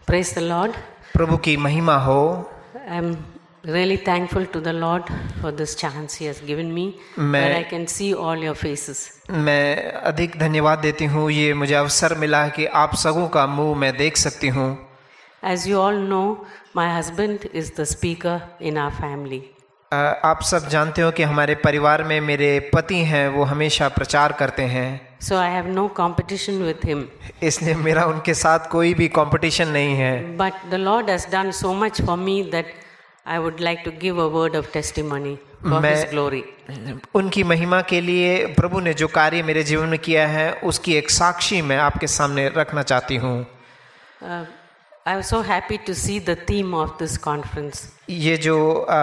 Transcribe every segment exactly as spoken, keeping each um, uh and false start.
Praise the Lord. प्रभु की महिमा हो। I'm really thankful to the Lord for this chance He has given me, where I can see all your faces. मैं अधिक धन्यवाद देती हूँ, ये मुझे अवसर मिला है कि आप सबों का मुंह मैं देख सकती हूँ। As you all know, my husband is the speaker in our family. आप सब जानते हो कि हमारे परिवार में मेरे पति हैं, वो हमेशा प्रचार करते हैं। So I have no competition with him. इसलिए मेरा उनके साथ कोई भी कंपटीशन नहीं है। But the Lord has done so much for me that I would like to give a word of testimony for His glory. उनकी महिमा के लिए प्रभु ने जो कार्य मेरे जीवन में किया है, उसकी एक साक्षी मैं आपके सामने रखना चाहती हूँ। Uh, I was so happy to see the theme of this conference. ये जो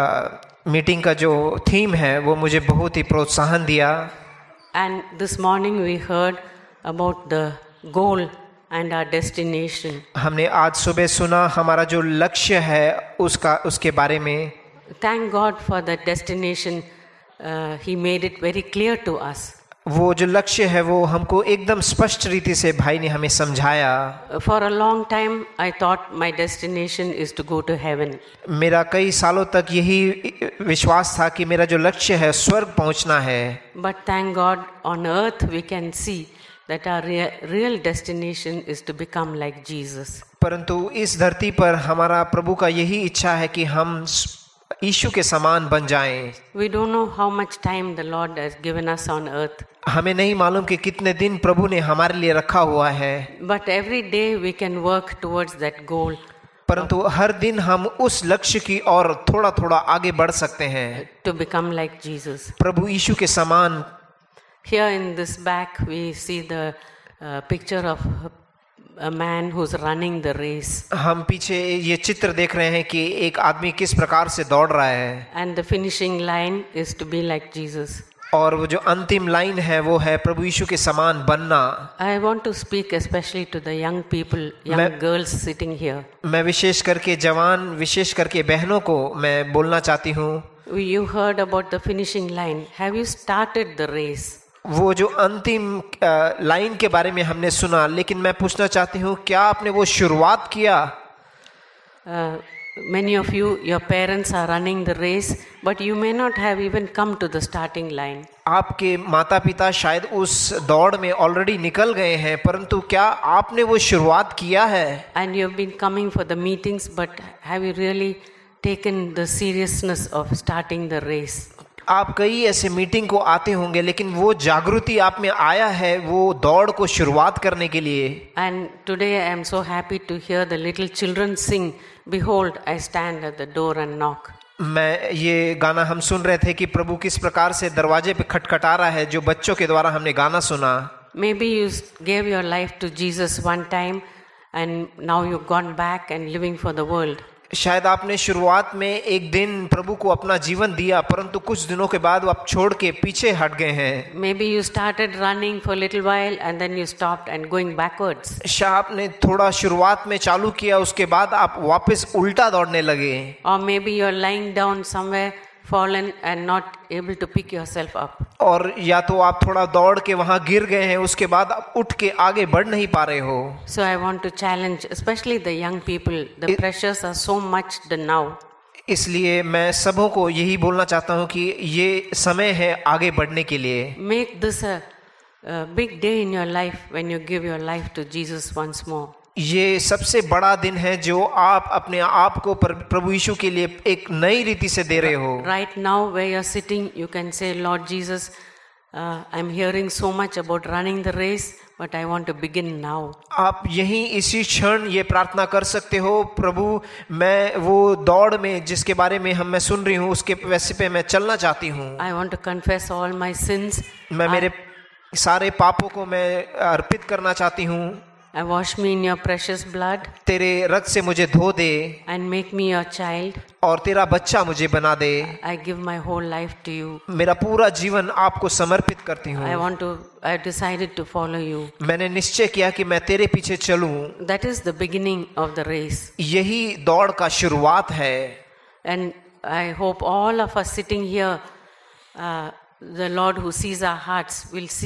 मीटिंग का जो थीम है, वो मुझे बहुत ही प्रोत्साहन दिया। And this morning we heard about the goal and our destination. हमने आज सुबह सुना हमारा जो लक्ष्य है उसका उसके बारे में। Thank God for the destination. Uh, he made it very clear to us. वो जो लक्ष्य है वो हमको एकदम स्पष्ट रीति से भाई ने हमें समझाया। For a long time I thought my destination is to go to heaven. मेरा कई सालों तक यही विश्वास था कि मेरा जो लक्ष्य है स्वर्ग पहुंचना है। But thank God on earth we can see that our real, real destination is to become like Jesus. परंतु इस धरती पर हमारा प्रभु का यही इच्छा है कि हम यीशु के समान बन जाएं। We don't know how much time the Lord has given us on earth. हमें नहीं मालूम कि कितने दिन प्रभु ने हमारे लिए रखा हुआ है। But every day we can work towards that goal. परंतु हर दिन हम उस लक्ष्य की ओर थोड़ा थोड़ा आगे बढ़ सकते हैं। To become like Jesus. प्रभु यीशु के समान। Here in this back we see the uh, picture of a man who's running the race. हम पीछे ये चित्र देख रहे हैं कि एक आदमी किस प्रकार से दौड़ रहा है। And the finishing line is to be like Jesus. और वो जो अंतिम लाइन है वो है प्रभु यीशु के समान बनना। I want to speak especially to the young people, young मैं, girls sitting here. मैं विशेष करके जवान, विशेष करके बहनों को मैं बोलना चाहती हूँ। You heard about the finishing line. Have you started the race? वो जो अंतिम लाइन के बारे में हमने सुना, लेकिन मैं पूछना चाहती हूँ क्या आपने वो शुरुआत किया? Uh, many of you, your parents are running the race, but you may not have even come to the starting line. आपके माता पिता शायद उस दौड़ में ऑलरेडी निकल गए हैं, परंतु क्या आपने वो शुरुआत किया है? And you have been coming for the meetings, but have you really taken the seriousness of starting the race? आप कई ऐसे मीटिंग को आते होंगे, लेकिन वो जागृति आप में आया है वो दौड़ को शुरुआत करने के लिए। And today I am so happy to hear the little children sing, "Behold, I stand at the door and knock." मैं ये गाना हम सुन रहे थे कि प्रभु किस प्रकार से दरवाजे पे खटखटा रहा है, जो बच्चों के द्वारा हमने गाना सुना। Maybe you gave your life to Jesus one time and now you've gone back and living for the world. शायद आपने शुरुआत में एक दिन प्रभु को अपना जीवन दिया, परंतु कुछ दिनों के बाद आप छोड़ के पीछे हट गए हैं। Maybe you started running for a little while and then you stopped and going backwards. शायद आपने थोड़ा शुरुआत में चालू किया, उसके बाद आप वापस उल्टा दौड़ने लगे। Or maybe you're lying down somewhere, fallen and not able to pick yourself up. और या तो आप थोड़ा दौड़ के वहां गिर गए हैं, उसके बाद आप उठ के आगे बढ़ नहीं पा रहे हो। So I want to challenge especially the young people. The It, pressures are so much the now. इसलिए मैं सबों को यही बोलना चाहता हूं कि ये समय है आगे बढ़ने के लिए। Make this a, a big day in your life when you give your life to Jesus once more. ये सबसे बड़ा दिन है जो आप अपने आप को प्रभु यीशु के लिए एक नई रीति से दे रहे हो। Right now where you're sitting, you can say, Lord Jesus, uh, I'm hearing so much about running the race, but I want to begin now. आप यहीं इसी क्षण ये प्रार्थना कर सकते हो, प्रभु मैं वो दौड़ में जिसके बारे में हम मैं सुन रही हूँ उसके वैसे पे मैं चलना चाहती हूँ। I want to confess all my sins. मैं मेरे सारे पापों को मैं अर्पित करना चाहती हूँ। I wash me in your precious blood. तेरे रक्त से मुझे धो दे। And make me your child. और तेरा बच्चा मुझे बना दे। I give my whole life to you. मेरा पूरा जीवन आपको समर्पित करती हूँ। I want to. I decided to follow you. मैंने निश्चय किया कि मैं तेरे पीछे चलूं। That is the beginning of the race. यही दौड़ का शुरुआत है। And I hope all of us sitting here, uh, the Lord who sees our hearts will see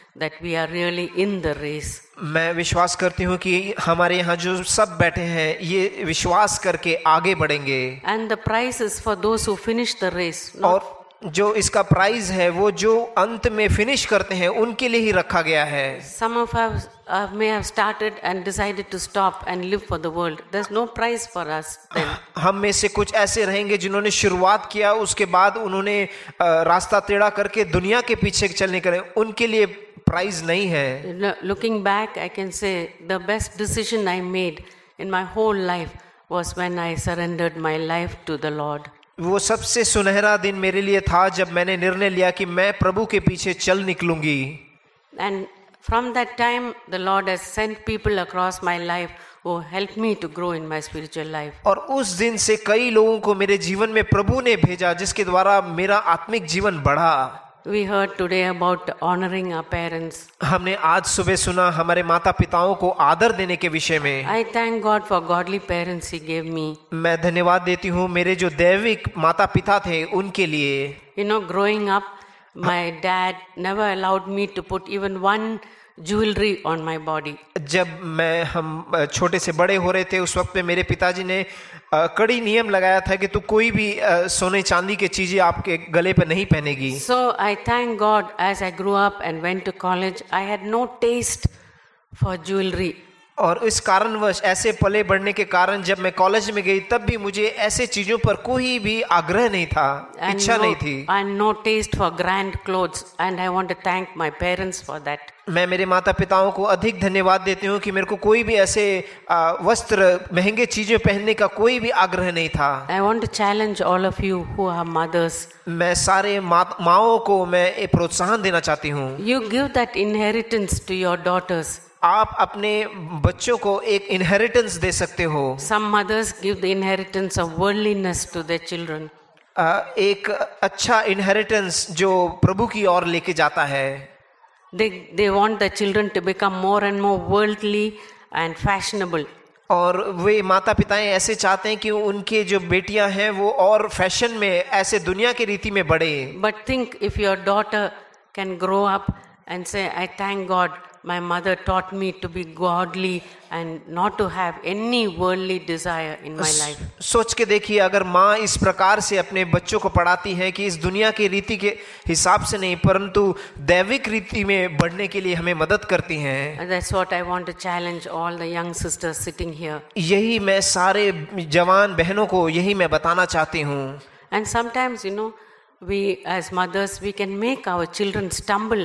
that we are really in the race. मैं विश्वास करती हूँ कि हमारे यहाँ जो सब बैठे हैं ये विश्वास करके आगे बढ़ेंगे, And the prize is for those who finish the race. Not, और जो इसका प्राइज है वो जो अंत में फिनिश करते हैं उनके लिए ही रखा गया है। some of us uh, may have started and decided to stop and live for the world. There's no prize for us then. हम में से कुछ ऐसे रहेंगे जिन्होंने शुरुआत किया, उसके बाद उन्होंने अ, रास्ता टेढ़ा करके दुनिया के पीछे चलने करे, उनके लिए प्राइज नहीं है। Lo- Looking back, I can say the best decision I made in my whole life was when I surrendered my life to the Lord. वो सबसे सुनहरा दिन मेरे लिए था जब मैंने निर्णय लिया कि मैं प्रभु के पीछे चल निकलूंगी। And from that time, the Lord has sent people across my life who helped me to grow in my spiritual life. और उस दिन से कई लोगों को मेरे जीवन में प्रभु ने भेजा जिसके द्वारा मेरा आत्मिक जीवन बढ़ा। We heard today about honoring our parents. हमने आज सुबह सुना हमारे माता पिताओं को आदर देने के विषय में। I thank God for godly parents He gave me. मैं धन्यवाद देती हूँ मेरे जो दैविक माता पिता थे उनके लिए। You know, growing up, my dad never allowed me to put even one jewelry on my body. जब मैं हम छोटे से बड़े हो रहे थे उस वक्त पे मेरे पिताजी ने अ, कड़ी नियम लगाया था कि तू कोई भी अ, सोने चांदी की चीजें आपके गले पे नहीं पहनेगी। So I thank God as I grew up and went to college, I had no taste for jewelry. और इस कारणवश ऐसे पले बढ़ने के कारण जब मैं कॉलेज में गई तब भी मुझे ऐसे चीजों पर कोई भी आग्रह नहीं था, And इच्छा no, नहीं थी। and no taste for grand clothes, and I want to thank my parents for that. मैं मेरे माता पिताओं को अधिक धन्यवाद देती हूँ कि मेरे को कोई भी ऐसे आ, वस्त्र महंगे चीजें पहनने का कोई भी आग्रह नहीं था। I want to challenge all of you who are mothers. मैं सारे मा, माओं को मैं एक प्रोत्साहन देना चाहती हूँ। You give that inheritance to your daughters. आप अपने बच्चों को एक इनहेरिटेंस दे सकते हो। Some mothers give the inheritance of worldliness to their children. आ, एक अच्छा इनहेरिटेंस जो प्रभु की ओर लेके जाता है। They, they want the children to become more and more worldly and fashionable. और वे माता पिताएं ऐसे चाहते हैं कि उनके जो बेटियां हैं वो और फैशन में ऐसे दुनिया की रीति में बढ़े। But think if your daughter can grow up and say, I thank God my mother taught me to be godly and not to have any worldly desire in my life. सोच के देखिए अगर माँ इस प्रकार से अपने बच्चों को पढ़ाती है कि इस दुनिया की रीति के हिसाब से नहीं परंतु दैविक रीति में बढ़ने के लिए हमें मदद करती हैं। And that's what I want to challenge all the young sisters sitting here. यही मैं सारे जवान बहनों को यही मैं बताना चाहती हूँ। And sometimes, you know, we as mothers, we can make our children stumble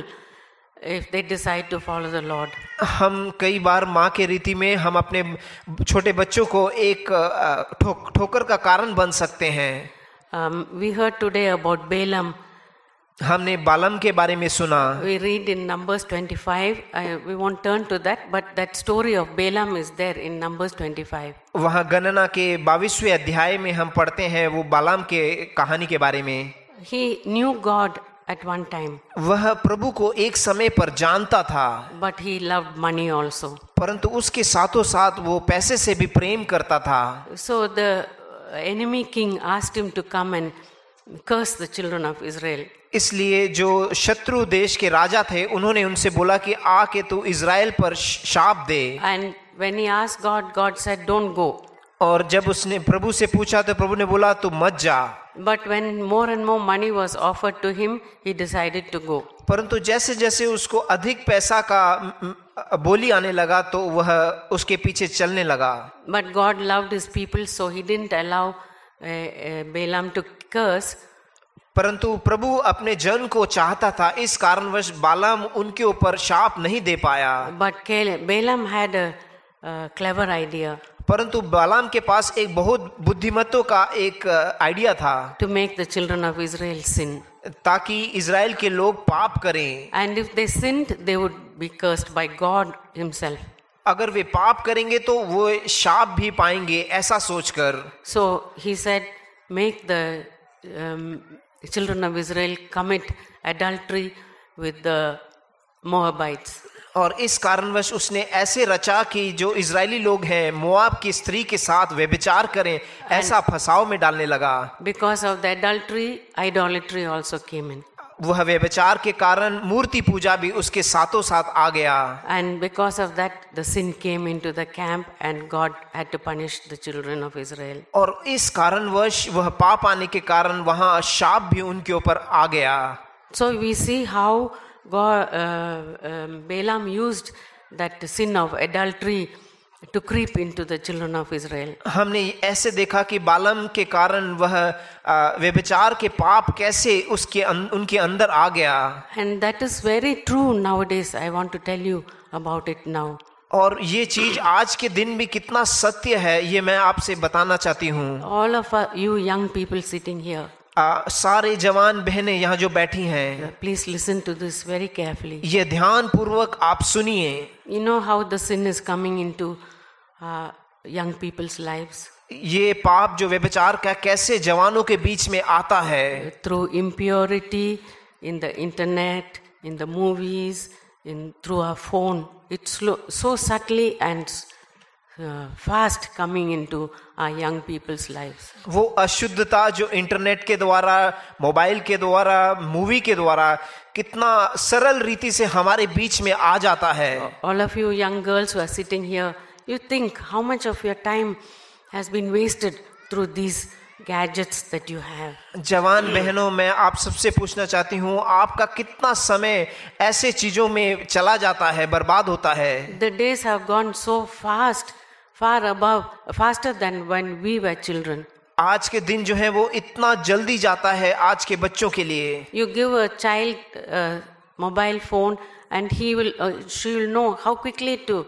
if they decide to follow the Lord. हम कई बार माँ के रीति में हम अपने छोटे बच्चों को एक ठोक ठोकर का कारण बन सकते हैं। Um, we heard today about Balaam. हमने बालम के बारे में सुना। We read in Numbers twenty-five. I, we won't turn to that, but that story of Balaam is there in Numbers twenty-five. वहाँ गणना के बाईसवें अध्याय में हम पढ़ते हैं वो बालाम के कहानी के बारे में। He knew God at one time. वह प्रभु को एक समय पर जानता था, But he loved money also. परंतु उसके साथों साथ वो पैसे से भी प्रेम करता था। So the enemy king asked him to come and curse the children of Israel. इसलिए जो शत्रु देश के राजा थे उन्होंने उनसे बोला कि आके तू इज़राइल पर शाप दे। And when he asked God, God said, "Don't go." और जब उसने प्रभु से पूछा तो प्रभु ने बोला तू मत जा। But when more and more money was offered to him, he decided to go. परंतु जैसे जैसे उसको अधिक पैसा का बोली आने लगा तो वह उसके पीछे चलने लगा। But God loved his people, so he didn't allow uh, uh, Balaam to curse. परंतु प्रभु अपने जन को चाहता था, इस कारणवश बालाम उनके ऊपर शाप नहीं दे पाया। But Balaam had a, a clever idea. परंतु बालाम के पास एक बहुत बुद्धिमत्तों का एक आइडिया था, to make the children of Israel sin. ताकि इज़राइल के लोग पाप करें। And if they sinned, they would be cursed by God himself. अगर वे पाप करेंगे तो वो शाप भी पाएंगे, ऐसा सोचकर। So he said, make the um, children of Israel commit adultery with the Moabites. और इस कारणवश उसने ऐसे रचा कि जो इजरायली लोग हैं मोआब की स्त्री के साथ व्यभिचार करें, ऐसा फसाव में डालने लगा। Because of the adultery, idolatry also came in. वह व्यभिचार के कारण मूर्ति पूजा भी उसके साथों साथ आ गया। And because of that, the sin came into the camp and God had to punish the children of Israel. और इस कारणवश वह पाप आने के कारण वहां शाप भी उनके ऊपर आ गया। So we see how God, uh, um, Balaam used that sin of adultery to creep into the children of Israel. हमने ऐसे देखा कि बालम के कारण वह अ, व्यभिचार के पाप कैसे उसके अं, उनके अंदर आ गया। And that is very true nowadays. I want to tell you about it now. और ये चीज आज के दिन भी कितना सत्य है ये मैं आपसे बताना चाहती हूँ। All of uh, you young people sitting here, आ, सारे जवान बहनें यहाँ जो बैठी हैं, please listen to this very carefully. ये ध्यान पूर्वक आप सुनिए। You know how the sin is coming into uh, young people's lives? ये पाप जो व्यभिचार का कैसे जवानों के बीच में आता है। Through impurity, in the internet, in the movies, in through our phone. It's slow, so subtly and uh, fast coming into our young people's lives. वो अशुद्धता जो इंटरनेट के द्वारा, मोबाइल के द्वारा, मूवी के द्वारा कितना सरल रीति से हमारे बीच में आ जाता है। All of you young girls who are sitting here, you think how much of your time has been wasted through these gadgets that you have. जवान बहनों, मैं आप सबसे पूछना चाहती हूँ, आपका कितना समय ऐसे चीजों में चला जाता है, बर्बाद होता है। The days have gone so fast, far above, faster than when we were children. आज के दिन जो है वो इतना जल्दी जाता है आज के बच्चों के लिए। You give a child a mobile phone and he will, uh, she will know how quickly to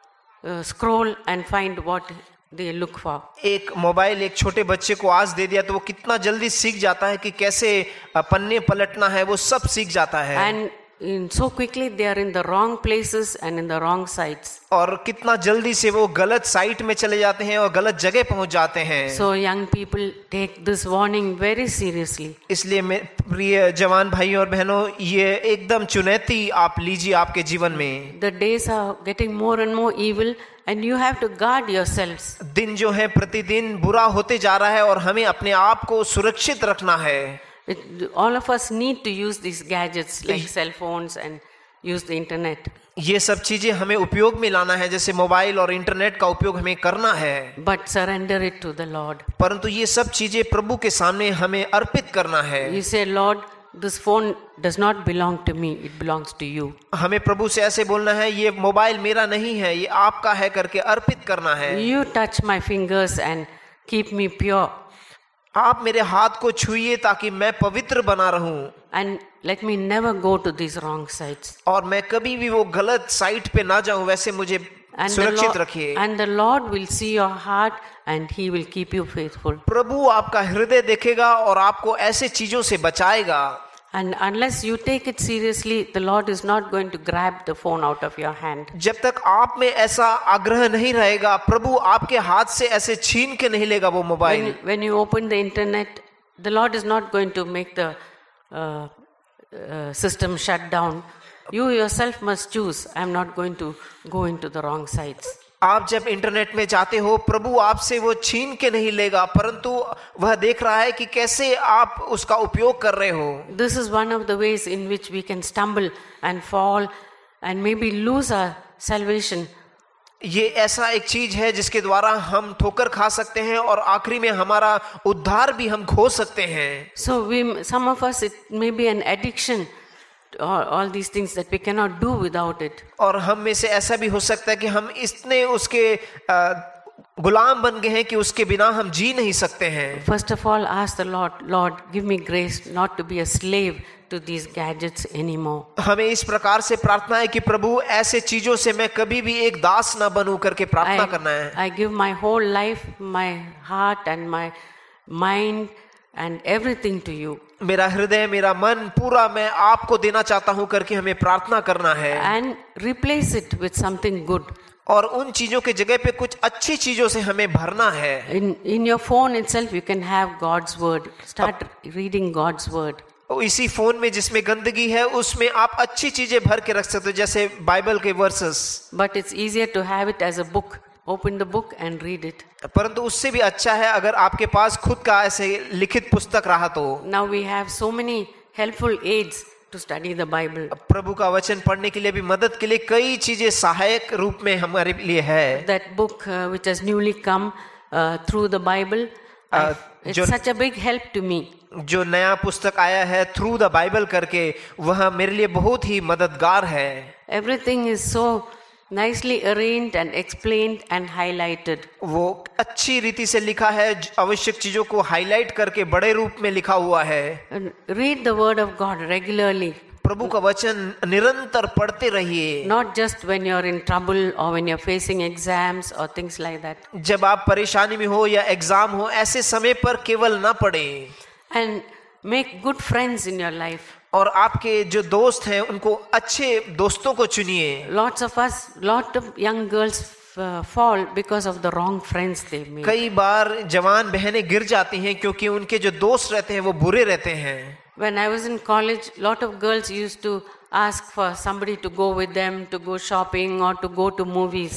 uh, scroll and find what they look for. एक मोबाइल एक छोटे बच्चे को आज दे दिया तो वो कितना जल्दी सीख जाता है कि कैसे पन्ने पलटना है, वो सब सीख जाता है। And in, so quickly they are in the wrong places and in the wrong sites. और कितना जल्दी से वो गलत साइट में चले जाते हैं और गलत जगह पहुंच जाते हैं। So young people take this warning very seriously. इसलिए मेरे प्रिय जवान भाई और बहनों, ये एकदम चुनौती आप लीजिए आपके जीवन में। The days are getting more and more evil and you have to guard yourselves. दिन जो है प्रतिदिन बुरा होते जा रहा है और हमें अपने आप को सुरक्षित रखना है। It, all of us need to use these gadgets like cell phones and use the internet. ये सब चीजें हमें उपयोग में लाना है, जैसे मोबाइल और इंटरनेट का उपयोग हमें करना है। But surrender it to the Lord. परंतु ये सब चीजें प्रभु के सामने हमें अर्पित करना है। You say, Lord, this phone does not belong to me, it belongs to you. हमें प्रभु से ऐसे बोलना है, ये मोबाइल मेरा नहीं है, ये आपका है करके अर्पित करना है। You touch my fingers and keep me pure. आप मेरे हाथ को छुइए ताकि मैं पवित्र बना रहूं। And let me never go to these wrong sites. और मैं कभी भी वो गलत साइट पे ना जाऊं, वैसे मुझे And the, सुरक्षित Lord, रखिए। and the Lord will see your heart and He will keep you faithful. प्रभु आपका हृदय देखेगा और आपको ऐसे चीजों से बचाएगा। And unless you take it seriously, the Lord is not going to grab the phone out of your hand. जब तक आप में ऐसा आग्रह नहीं रहेगा, प्रभु आपके हाथ से ऐसे छीन के नहीं लेगा वो mobile. When, when you open the internet, the Lord is not going to make the uh, uh, system shut down. You yourself must choose. I am not going to go into the wrong sites. आप जब internet में जाते हो, प्रभु आपसे वो छीन के नहीं लेगा, परंतु वह देख रहा है कि कैसे आप उसका उपयोग कर रहे हो। This is one of the ways in which we can stumble and fall and maybe lose our salvation. ये ऐसा एक चीज है जिसके द्वारा हम ठोकर खा सकते हैं और आखिरी में हमारा उद्धार भी हम खो सकते हैं। So we, some of us, it may be an addiction. All, all these things that we cannot do without it. और हम में से ऐसा भी हो सकता है कि हम इतने उसके गुलाम बन गए हैं कि उसके बिना हम जी नहीं सकते हैं। First of all, ask the Lord, Lord, give me grace not to be a slave to these gadgets anymore. हमें इस प्रकार से प्रार्थना है कि प्रभु ऐसे चीजों से मैं कभी भी एक दास ना बनूं करके प्रार्थना करना है। I give my whole life, my heart and my mind and everything to you. मेरा हृदय, मेरा मन पूरा मैं आपको देना चाहता हूं करके हमें प्रार्थना करना है। And replace it with something good. और उन चीजों के जगह पे कुछ अच्छी चीजों से हमें भरना है। In in your phone itself, you can have God's word. Start reading God's word. इसी फोन में जिसमें गंदगी है उसमें आप अच्छी चीजें भर के रख सकते हो, जैसे बाइबल के verses. But it's easier to have it as a book. Open the book and read it. परंतु उससे भी अच्छा है अगर आपके पास खुद का ऐसे लिखित पुस्तक रहा तो। Now we have so many helpful aids to study the Bible. प्रभु का वचन पढ़ने के लिए भी मदद के लिए कई चीजें सहायक रूप में हमारे लिए है. That book uh, which has newly come uh, through the Bible, Uh, it's जो- such a big help to me. जो नया पुस्तक आया है थ्रू द बाइबल करके, वह मेरे लिए बहुत ही मददगार है. Everything is so nicely arranged and explained and highlighted. वो अच्छी रीति से लिखा है, ज- आवश्यक चीजों को हाईलाइट करके बड़े रूप में लिखा हुआ है. And read the word of God regularly, प्रभु का वचन निरंतर पढ़ते रहिए. not just when you're in trouble or when you're facing exams or things like that. जब आप परेशानी में हो या एग्जाम हो, ऐसे समय पर केवल ना पढ़ें. And make good friends in your life. और आपके जो दोस्त हैं उनको अच्छे दोस्तों को चुनिए. Lots of us, lot of young girls uh, fall because of the wrong friends they made. कई बार जवान बहनें गिर जाती हैं क्योंकि उनके जो दोस्त रहते हैं वो बुरे रहते हैं. When I was in college, lot of girls used to ask for somebody to go with them to go shopping or to go to movies.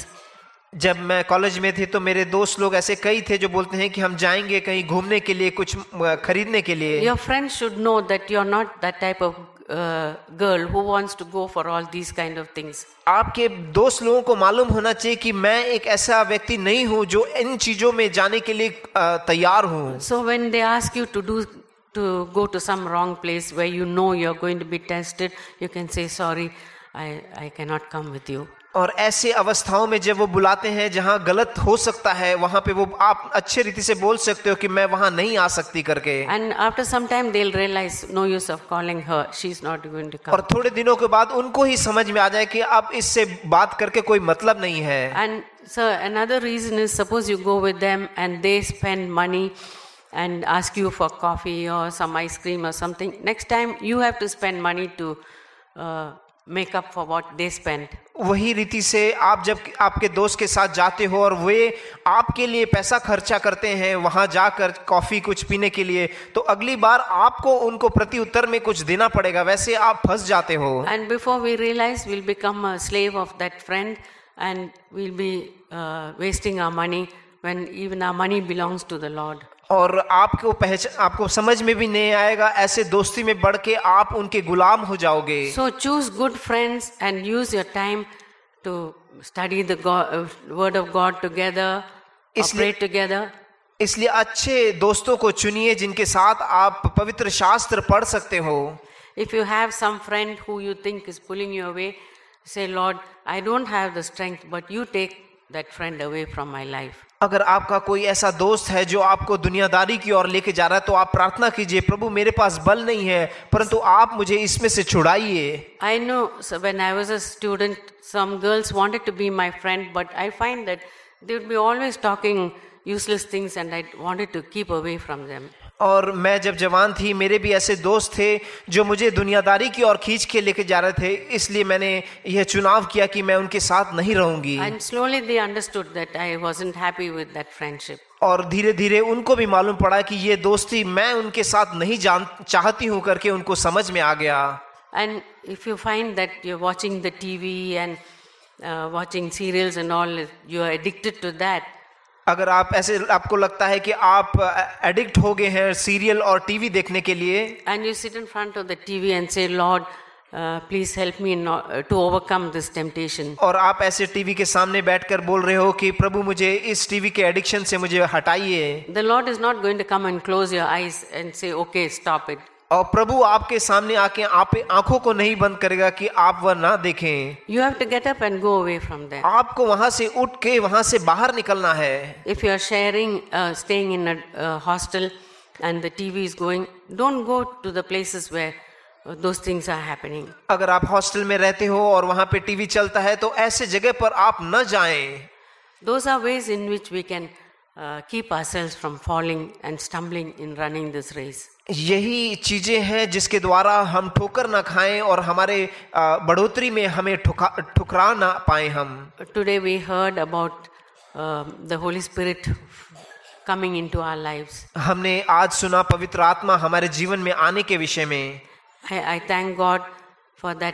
जब मैं कॉलेज में थे तो मेरे दोस्त लोग ऐसे कई थे जो बोलते हैं कि हम जाएंगे कहीं घूमने के लिए, कुछ अ, खरीदने के लिए. Your friends should know that you're not that type of uh, girl who wants to go for all these kind of things. आपके दोस्त लोगों को मालूम होना चाहिए कि मैं एक ऐसा व्यक्ति नहीं हूं जो इन चीजों में जाने के लिए अ, तैयार हूं. So when they ask you to do to go to some wrong place where you know you're going to be tested, you can say sorry, I I cannot come with you. और ऐसे अवस्थाओं में जब वो बुलाते हैं जहां गलत हो सकता है, वहां पे वो आप अच्छे रीति से बोल सकते हो कि मैं वहां नहीं आ सकती करके. And after some time they'll realize no use of calling her, she's not going to come. और थोड़े दिनों के बाद उनको ही समझ में आ जाए कि अब इससे बात करके कोई मतलब नहीं है. And so another reason is, suppose you go with them and they spend money and ask you for coffee or some ice cream or something. Next time you have to spend money to uh, make up for what they spent. वही रीति से आप जब आपके दोस्त के साथ जाते हो और वे आपके लिए पैसा खर्चा करते हैं वहां जाकर कॉफी कुछ पीने के लिए, तो अगली बार आपको उनको प्रति उत्तर में कुछ देना पड़ेगा, वैसे आप फंस जाते हो. And before we realize, we'll become a slave of that friend and we'll be uh, wasting our money when even our money belongs to the Lord. और आपको पहचान आपको समझ में भी नहीं आएगा, ऐसे दोस्ती में बढ़ के आप उनके गुलाम हो जाओगे. So choose good friends and use your time to study the God, uh, word of God together, or इसलिए- pray together. इसलिए अच्छे दोस्तों को चुनिए जिनके साथ आप पवित्र शास्त्र पढ़ सकते हो. If you have some friend who you think is pulling you away, say, Lord, I don't have the strength, but you take that friend away from my life. अगर आपका कोई ऐसा दोस्त है जो आपको दुनियादारी की ओर लेके जा रहा है, तो आप प्रार्थना कीजिए, प्रभु मेरे पास बल नहीं है, परंतु आप मुझे इसमें से छुड़ाइए. I know, so when I was a student, some girls wanted to be my friend, but I find that they would be always talking useless things and I wanted to keep away from them. और मैं जब जवान थी, मेरे भी ऐसे दोस्त थे जो मुझे दुनियादारी की ओर खींच के लेके जा रहे थे, इसलिए मैंने यह चुनाव किया कि मैं उनके साथ नहीं रहूंगी. And slowly they understood that I wasn't happy with that friendship. और धीरे धीरे उनको भी मालूम पड़ा कि ये दोस्ती मैं उनके साथ नहीं जान चाहती हूँ करके उनको समझ में आ गया. And if you find that you're watching the T V and uh, watching serials and all, you are addicted to that, अगर आप ऐसे आपको लगता है कि आप एडिक्ट हो गए हैं सीरियल और टीवी देखने के लिए, and you sit in front of the T V and say, Lord, uh, please help me not, uh, to overcome this temptation. और आप ऐसे टीवी के सामने बैठकर बोल रहे हो कि प्रभु मुझे इस टीवी के एडिक्शन से मुझे हटाइए, The Lord is not going to come and close your eyes and say, okay, stop it. और प्रभु आपके सामने आके आप आंखों को नहीं बंद करेगा कि आप वह ना देखें. You have to get up and go away from there. आपको वहां से उठ के वहां से बाहर निकलना है. If you are sharing, uh, staying in a uh, hostel and the T V is going, don't go to the places where uh, those things are happening. अगर आप हॉस्टल में रहते हो और वहां पे टीवी चलता है, तो ऐसे जगह पर आप न जाएं. Those are ways in which we can uh, keep ourselves from falling and stumbling in running this race. यही चीजें हैं जिसके द्वारा हम ठोकर ना खाएं और हमारे अ, बढ़ोतरी में हमें ठुका ठुकरा ना पाए हम. Today we heard about uh, the Holy Spirit coming into our lives. हमने आज सुना पवित्र आत्मा हमारे जीवन में आने के विषय में. I, I thank God for that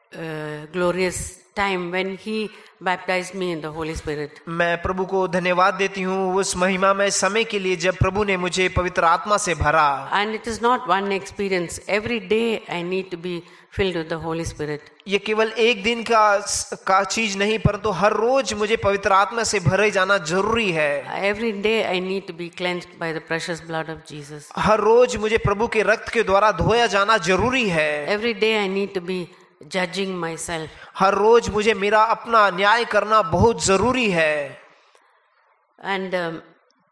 uh, glorious time when He baptized me in the Holy Spirit. मैं प्रभु को धन्यवाद देती हूँ उस महिमामय समय के लिए जब प्रभु ने मुझे पवित्र आत्मा से भरा. And it is not one experience. Every day I need to be filled with the Holy Spirit. ये केवल एक दिन का का चीज नहीं परंतु हर रोज मुझे पवित्र आत्मा से भरे जाना जरूरी है. Every day I need to be cleansed by the precious blood of Jesus. हर रोज मुझे प्रभु के रक्त के द्वारा धोया जाना जरूरी है. Every day I need to be judging myself. हर रोज मुझे मेरा अपना न्याय करना बहुत जरूरी है. And um,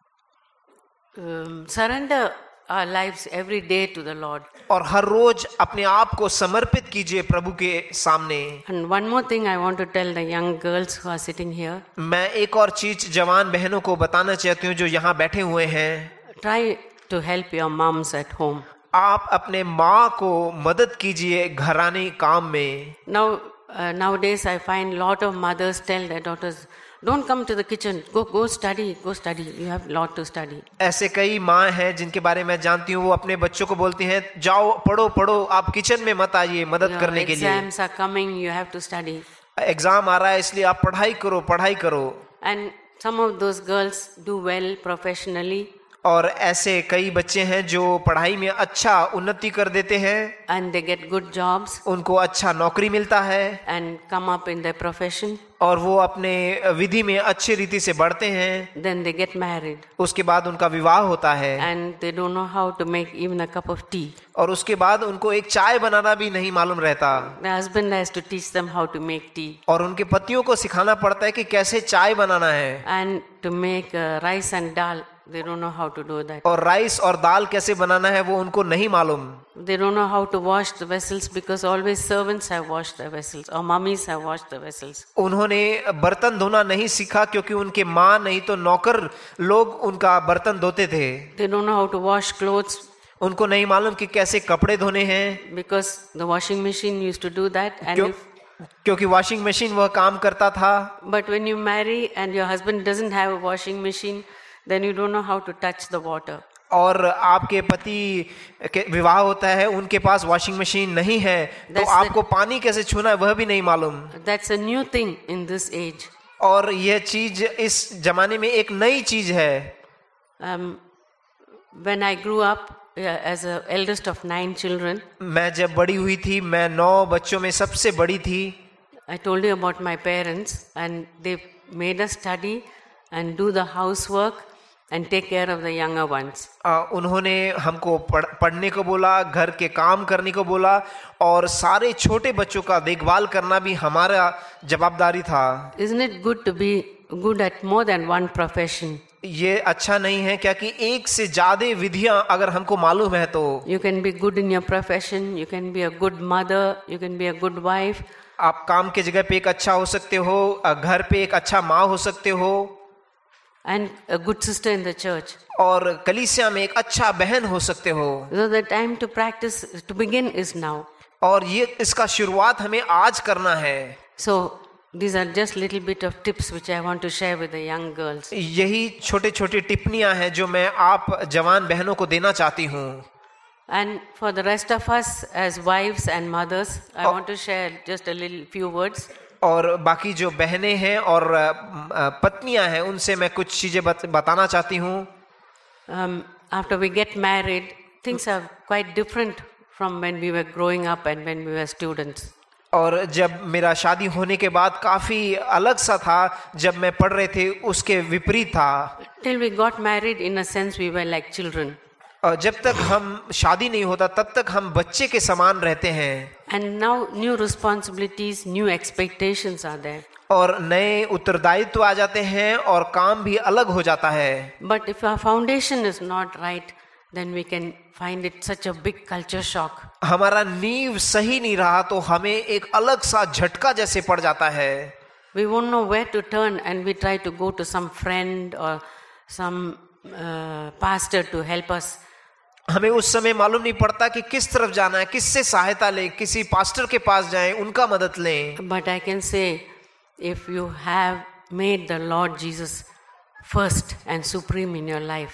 um, surrender our lives every day to the Lord. और हर रोज अपने आप को समर्पित कीजिए प्रभु के सामने. And one more thing I want to tell the young girls who are sitting here. मैं एक और चीज जवान बहनों को बताना चाहती हूँ जो यहाँ बैठे हुए हैं. Try to help your moms at home. आप अपने माँ को मदद कीजिए घराने काम में. Now uh, nowadays I find lot of mothers tell their daughters, don't come to the kitchen, go go study, go study, you have lot to study. ऐसे कई माँ हैं जिनके बारे में जानती हूँ, वो अपने बच्चों को बोलती हैं जाओ पढ़ो पढ़ो, आप किचन में मत आइए मदद Your करने के लिए. exams are coming, you have to study. Exam आ रहा है इसलिए आप पढ़ाई करो पढ़ाई करो. And some of those girls do well professionally. और ऐसे कई बच्चे हैं जो पढ़ाई में अच्छा उन्नति कर देते हैं. And they get good jobs. उनको अच्छा नौकरी मिलता है. And come up in their profession. और वो अपने विधि में अच्छी रीति से बढ़ते हैं. Then they get married. उसके बाद उनका विवाह होता है. And they don't know how to make even a cup of tea. और उसके बाद उनको एक चाय बनाना भी नहीं मालूम रहता. The husband has to teach them how to make tea. और उनके पतियों को सिखाना पड़ता है कि कैसे चाय बनाना है. And to make uh, rice and dal. They don't know how to do that. और राइस और दाल कैसे बनाना है वो उनको नहीं मालूम. They don't know how to wash the vessels because always servants have washed the vessels or mummies have washed the vessels. उन्होंने बर्तन धोना नहीं सीखा क्योंकि उनके माँ नहीं तो नौकर लोग उनका बर्तन धोते थे. They don't know how to wash clothes. उनको नहीं मालूम कि कैसे कपड़े धोने हैं. Because the washing machine used to do that. And क्यों, if, क्योंकि वॉशिंग मशीन वह काम करता था. But when you marry and your husband doesn't have a washing machine, then you don't know how to touch the water. और आपके पति के विवाह होता है उनके पास वॉशिंग मशीन नहीं है तो That's आपको the, पानी कैसे छूना है वह भी नहीं मालूम. That's a new thing in this age. और यह चीज इस जमाने में एक नई चीज है. Um, when I grew up uh, as a eldest of nine children, मैं जब बड़ी हुई थी, मैं नौ बच्चों में सबसे बड़ी थी. I told you about my parents and they made us study and do the housework and take care of the younger ones. आ, उन्होंने हमको पढ़, पढ़ने को बोला, घर के काम करने को बोला और सारे छोटे बच्चों का देखभाल करना भी हमारा जवाबदारी था. Isn't it good to be good at more than one profession? ये अच्छा नहीं है क्या कि एक से ज्यादा विधियां अगर हमको मालूम है तो. You can be good in your profession, you can be a good mother, you can be a good wife. आप काम के जगह पे एक अच्छा हो सकते हो, घर पे एक अच्छा माँ हो सकते हो. And a good sister in the church. और कलीसिया में एक अच्छा बहन हो सकते हो. So the time to practice, to begin is now. और ये इसका शुरुआत हमें आज करना है. So these are just little bit of tips which I want to share with the young girls. यही छोटे छोटे टिप्पणियां हैं जो मैं आप जवान बहनों को देना चाहती हूँ. And for the rest of us as wives and mothers, I oh. want to share just a little few words. और बाकी जो बहनें हैं और पत्नियां हैं उनसे मैं कुछ चीजें बत, बताना चाहती हूँ. Um, after we get married, things are quite different from when we were growing up and when we were students. और जब मेरा शादी होने के बाद काफी अलग सा था, जब मैं पढ़ रहे थे उसके विपरीत था. Till we got married, in a sense, we were like children. और जब तक हम शादी नहीं होता तब तक हम बच्चे के समान रहते हैं. And now new responsibilities, new expectations are there. और नए उत्तरदायित्व आ जाते हैं और काम भी अलग हो जाता है. But if our foundation is not right, then we can find it such a big culture shock. हमारा नींव सही नहीं रहा तो हमें एक अलग सा झटका जैसे पड़ जाता है. We won't know where to turn and we try to go to some friend or some uh, pastor to help us. हमें उस समय मालूम नहीं पड़ता कि किस तरफ जाना है, किससे सहायता लें, किसी पास्टर के पास जाएं, उनका मदद लें. But I can say, if you have made the Lord Jesus first and supreme in your life,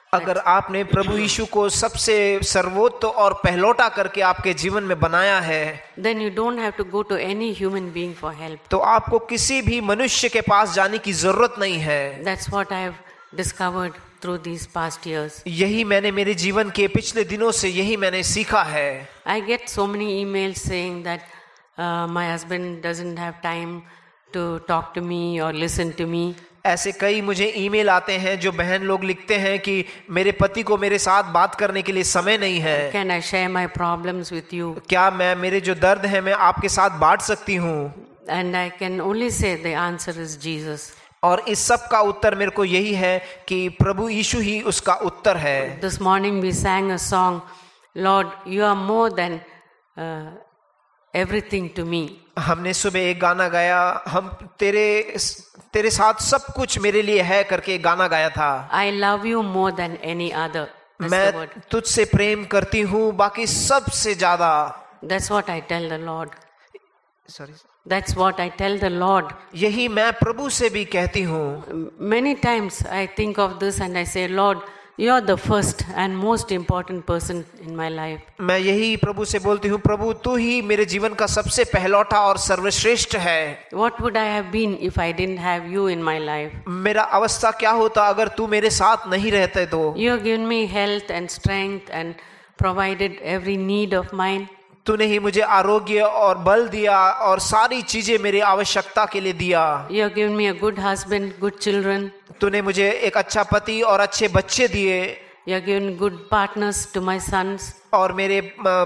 अगर आपने प्रभु यीशु को सबसे सर्वोच्च और पहलौटा करके आपके जीवन में बनाया है, then you don't have to go to any human being for help. तो आपको किसी भी मनुष्य के पास जाने की जरूरत नहीं है. That's what I have discovered through these past years. यही मैंने मेरे जीवन के पिछले दिनों से यही मैंने सीखा है. I get so many emails saying that uh, my husband doesn't have time to talk to me or listen to me. ऐसे कई मुझे ईमेल आते हैं जो बहन लोग लिखते हैं कि मेरे पति को मेरे साथ बात करने के लिए समय नहीं है. Can I share my problems with you? क्या मैं मेरे जो दर्द है मैं आपके साथ बांट सकती हूँ? And I can only say the answer is Jesus. और इस सब का उत्तर मेरे को यही है कि प्रभु यीशु ही उसका उत्तर है. This morning we sang a song, Lord, you are more than uh, everything to me. हमने सुबह एक गाना गाया, हम तेरे तेरे साथ सब कुछ मेरे लिए है करके एक गाना गाया था. I love you more than any other. That's the मैं word. तुझसे प्रेम करती हूँ बाकी सबसे ज्यादा. That's what I tell the Lord. Sorry That's what I tell the Lord. यही मैं प्रभु से भी कहती हूँ. Many times I think of this and I say, Lord, you are the first and most important person in my life. मैं यही प्रभु से बोलती हूँ, प्रभु तू ही मेरे जीवन का सबसे पहलौठा और सर्वश्रेष्ठ है. What would I have been if I didn't have you in my life? मेरा अवस्था क्या होता अगर तू मेरे साथ नहीं रहते तो. You have given me health and strength and provided every need of mine. तूने ही मुझे आरोग्य और बल दिया और सारी चीजें मेरी आवश्यकता के लिए दिया. You have given me a good husband, good children. तूने मुझे एक अच्छा पति और अच्छे बच्चे दिए. You have given good partners to my sons. और मेरे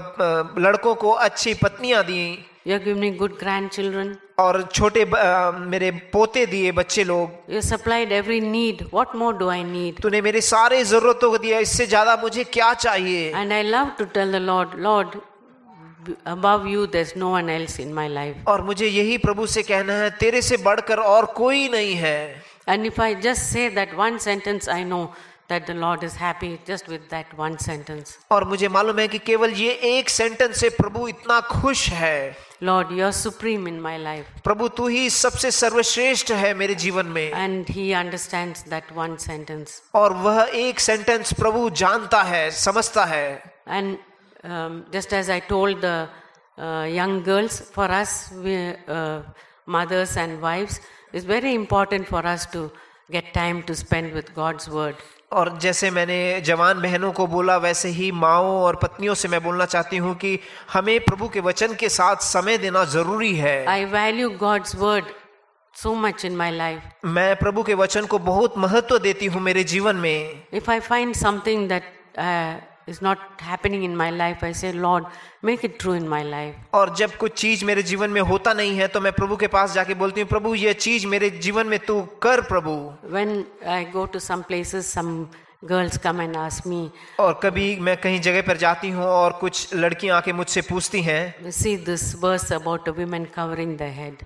लड़कों को अच्छी पत्नियां दी. You have given me good grandchildren. और छोटे मेरे पोते दिए बच्चे लोग. You supplied every need. What more do I need? तूने मेरे सारे जरूरतों को दिया, इससे ज्यादा मुझे क्या चाहिए. And I love to tell the Lord, Lord, above you there's no one else in my life. और मुझे यही प्रभु से कहना है, तेरे से बढ़कर और कोई नहीं है. And if I just say that one sentence, I know that the Lord is happy just with that one sentence. और मुझे मालूम है कि केवल ये एक सेंटेंस से प्रभु इतना खुश है. Lord, you are supreme in my life. प्रभु तू ही सबसे सर्वश्रेष्ठ है मेरे जीवन में. And he understands that one sentence. और वह एक सेंटेंस प्रभु जानता है, समझता है. And um, just as I told the uh, young girls, for us, we, uh, mothers and wives, it's very important for us to get time to spend with God's word. और जैसे मैंने जवान बहनों को बोला वैसे ही माओं और पत्नियों से मैं बोलना चाहती हूँ कि हमें प्रभु के वचन के साथ समय देना जरूरी है. I value God's word so much in my life. मैं प्रभु के वचन को बहुत महत्व देती हूँ मेरे जीवन में. If I find something that uh, is not happening in my life, I say, Lord, make it true in my life. और जब कुछ चीज मेरे जीवन में होता नहीं है तो मैं प्रभु के पास जाके बोलती हूँ, प्रभु ये चीज मेरे जीवन में तू कर प्रभु. When I go to some places, some girls come and ask me. और कभी मैं कहीं जगह पर जाती हूँ और कुछ लड़कियां आके मुझसे पूछती हैं. See this verse about the women covering the head.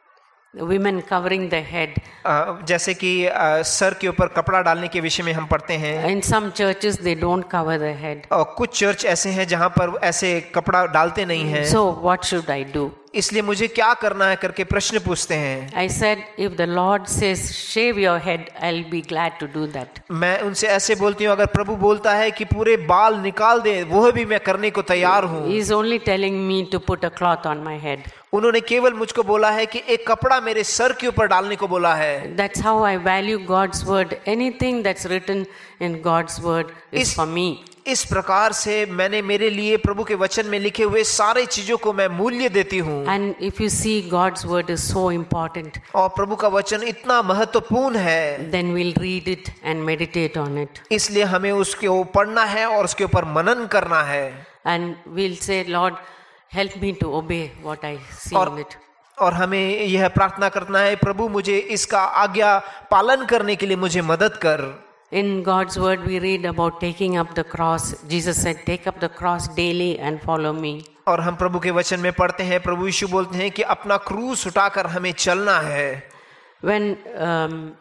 The women covering the head. uh, जैसे कि uh, सर के ऊपर कपड़ा डालने के विषय में हम पढ़ते हैं. In some churches they don't cover the head. और कुछ चर्च ऐसे हैं जहाँ पर ऐसे कपड़ा डालते नहीं हैं. So what should I do? इसलिए मुझे क्या करना है करके प्रश्न पूछते हैं. I said, if the Lord says shave your head, I'll be glad to do that. मैं उनसे ऐसे बोलती हूँ, अगर प्रभु बोलता है कि पूरे बाल निकाल दे, वह भी मैं करने को तैयार हूँ. He is only telling me to put a cloth on my head. उन्होंने केवल मुझको बोला है कि एक कपड़ा मेरे सर के ऊपर डालने को बोला है. That's how I value God's word. Anything that's written in God's word is for me. इस प्रकार से मैंने मेरे लिए प्रभु के वचन में लिखे हुए सारे चीजों को मैं मूल्य देती हूँ. And if you see God's word is so important, और प्रभु का वचन इतना महत्वपूर्ण है, then we'll read it and meditate on it. इसलिए हमें उसके ऊपर पढ़ना है और उसके ऊपर मनन करना है. And we'll say, Lord, help me to obey what I see और, in it. और हमें यह प्रार्थना करना है, प्रभु मुझे इसका आज्ञा पालन करने के लिए मुझे मदद कर. In God's word we read about taking up the cross. Jesus said, take up the cross daily and follow me. और हम प्रभु के वचन में पढ़ते हैं, प्रभु यीशु बोलते हैं कि अपना क्रूस उठाकर हमें चलना है. When um,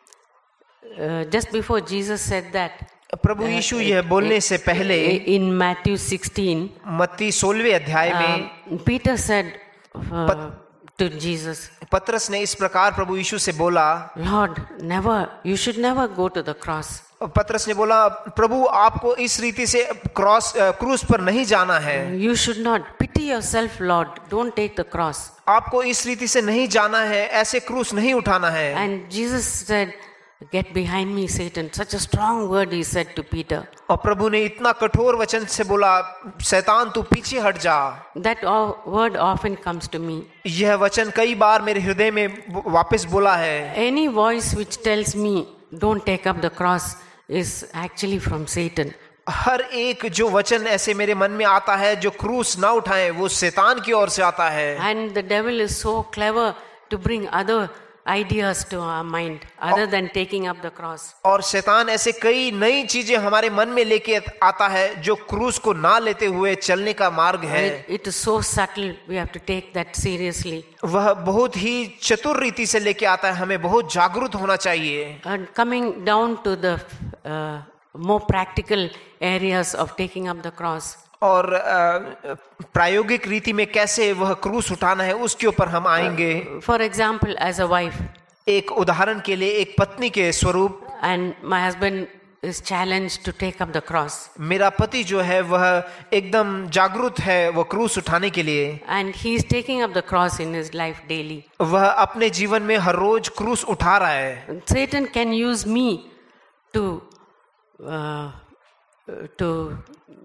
uh, just before Jesus said that, प्रभु यीशु यह बोलने से पहले in Matthew sixteen, मत्ती सोलहवें अध्याय में uh, Peter said uh, to Jesus, पतरस ने इस प्रकार प्रभु यीशु से बोला, Lord, never, you should never go to the cross. पतरस ने बोला, प्रभु आपको इस रीति से क्रॉस क्रूस पर नहीं जाना है, You should not. Pity yourself, Lord. Don't take the cross. आपको इस रीति से नहीं जाना है, ऐसे क्रूस नहीं उठाना है। And Jesus said, Get behind me, Satan. Such a strong word he said to Peter. और प्रभु ने इतना कठोर वचन से बोला, शैतान तू पीछे हट जा। That o- word often comes to me. यह वचन कई बार मेरे हृदय में वापस बोला है। Any voice which tells me, Don't take up the cross, is actually from Satan. हर एक जो वचन ऐसे मेरे मन में आता है जो क्रूस ना उठाए, वो शैतान की ओर से आता है। And the devil is so clever to bring other ideas to our mind other than taking up the cross. और शैतान ऐसे कई नई चीजें हमारे मन में लेके आता है जो क्रूस को ना लेते हुए चलने का मार्ग है। It, it is so subtle, we have to take that seriously. वह बहुत ही चतुर रीति से लेके आता है, हमें बहुत जागरूक होना चाहिए। And coming down to the uh, more practical areas of taking up the cross. और अ, प्रायोगिक रीति में कैसे वह क्रूस उठाना है उसके ऊपर हम आएंगे। For example, as a wife, एक उदाहरण के लिए एक पत्नी के स्वरूप, and my husband is challenged to take up the cross. मेरा पति जो है वह एकदम जागरूक है वो क्रूस उठाने के लिए। And he is taking up the cross in his life daily. वह अपने जीवन में हर रोज क्रूस उठा रहा है। Satan can use me to uh, to